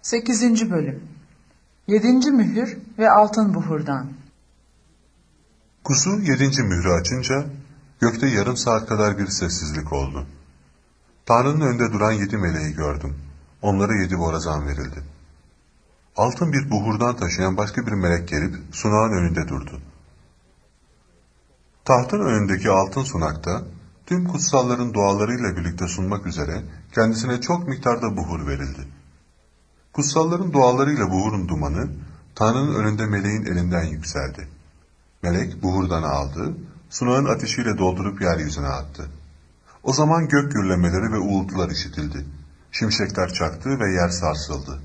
8. Bölüm 7. Mühür ve Altın Buhurdan. Kuzu 7. mührü açınca gökte yarım saat kadar bir sessizlik oldu. Tanrı'nın önünde duran 7 meleği gördüm. Onlara 7 borazan verildi. Altın bir buhurdan taşıyan başka bir melek gelip sunağın önünde durdu. Tahtın önündeki altın sunakta tüm kutsalların dualarıyla birlikte sunmak üzere kendisine çok miktarda buhur verildi. Kutsalların dualarıyla buhurun dumanı Tanrı'nın önünde meleğin elinden yükseldi. Melek buhurdan aldı, sunağın ateşiyle doldurup yeryüzüne attı. O zaman gök gürlemeleri ve uğultular işitildi. Şimşekler çaktı ve yer sarsıldı.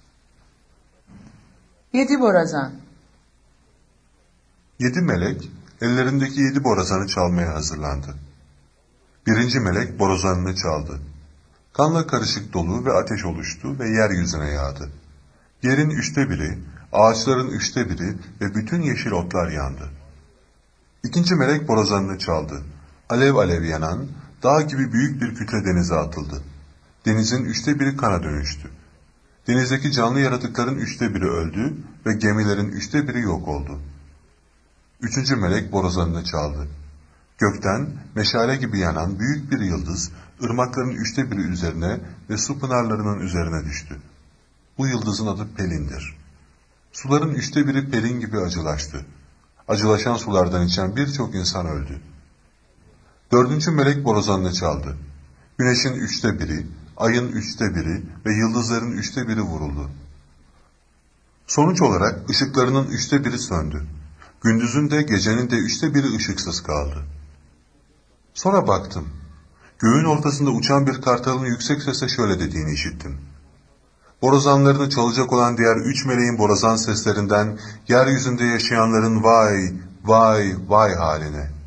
7 borazan. 7 melek ellerindeki 7 borazanı çalmaya hazırlandı. 1. melek borazanını çaldı. Kanla karışık dolu ve ateş oluştu ve yeryüzüne yağdı. Yerin 1/3, ağaçların 1/3 ve bütün yeşil otlar yandı. 2. melek borazanını çaldı. Alev alev yanan, dağ gibi büyük bir kütle denize atıldı. Denizin 1/3 kana dönüştü. Denizdeki canlı yaratıkların 1/3 öldü ve gemilerin 1/3 yok oldu. 3. melek borazanını çaldı. Gökten meşale gibi yanan büyük bir yıldız, ırmakların 1/3 üzerine ve su pınarlarının üzerine düştü. Bu yıldızın adı Pelin'dir. Suların 1/3 Pelin gibi acılaştı. Acılaşan sulardan içen birçok insan öldü. 4. melek borazanını çaldı. Güneşin 1/3, ayın 1/3 ve yıldızların 1/3 vuruldu. Sonuç olarak ışıklarının 1/3 söndü. Gündüzün de gecenin de 1/3 ışıksız kaldı. Sonra baktım. Göğün ortasında uçan bir kartalın yüksek sesle şöyle dediğini işittim. Borazanlarını çalacak olan diğer 3 meleğin borazan seslerinden yeryüzünde yaşayanların vay, vay, vay haline.